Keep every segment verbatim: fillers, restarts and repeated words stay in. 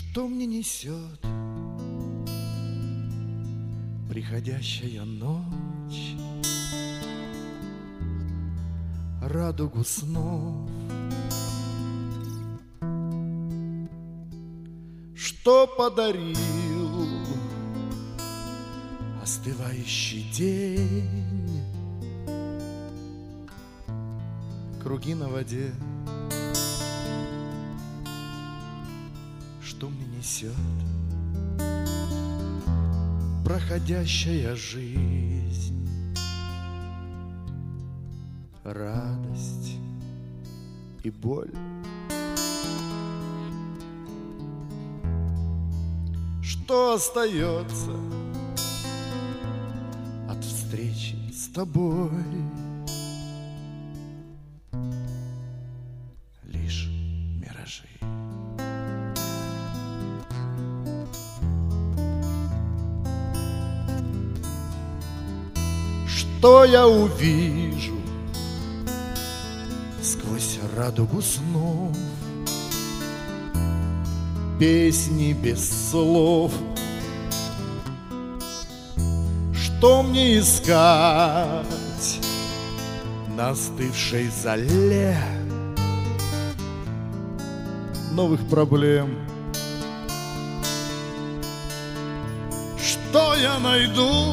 Что мне несет приходящая ночь, радугу снов? Что подарил остывающий день? Круги на воде. Что мне несет проходящая жизнь? Радость и боль. Что остается от встречи с тобой? Лишь миражи. Что я увижу сквозь радугу снов? Песни без слов. Что мне искать на остывшей зале новых проблем? Что я найду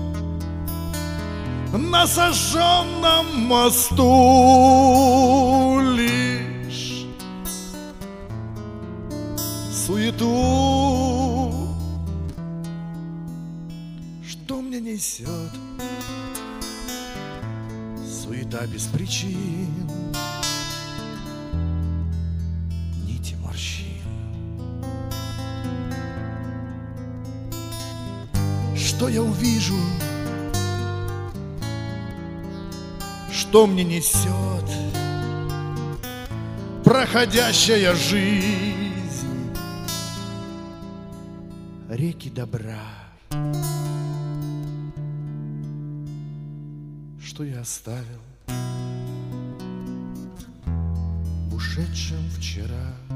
на сожженном мосту? Лишь суету. Что мне несет суета без причин, нити морщин? Что я увижу? Что мне несет проходящая жизнь? Реки добра. Что я оставил в ушедшем вчера?